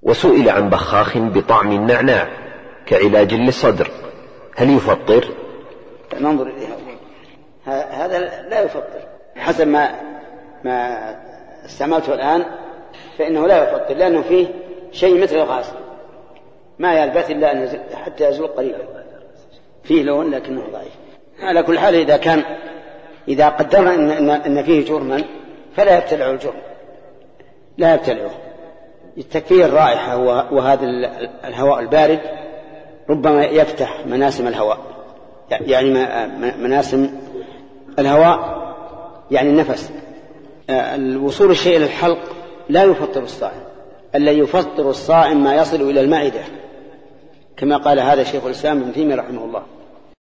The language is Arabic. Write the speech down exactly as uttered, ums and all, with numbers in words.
وسئل عن بخاخ بطعم النعناع كعلاج للصدر هل يفطر؟ ننظر إليها. هذا لا يفطر حسب ما ما استعملته الآن، فإنه لا يفطر لأنه فيه شيء مثل الغاز ما يلبث إلا أن يزل حتى يزول قريبا، فيه لون لكنه ضعيف. على كل حال إذا كان إذا قدر إن, إن, إن فيه جرما فلا يبتلعه الجرم، لا يبتلعه، تكفيه الرائحة. وهذا الهواء البارد ربما يفتح مناسم الهواء، يعني مناسم الهواء يعني النفس. الوصول الشيء إلى الحلق لا يفطر الصائم، الذي يفطر الصائم ما يصل إلى المعدة كما قال هذا شيخ الإسلام ابن تيمية رحمه الله.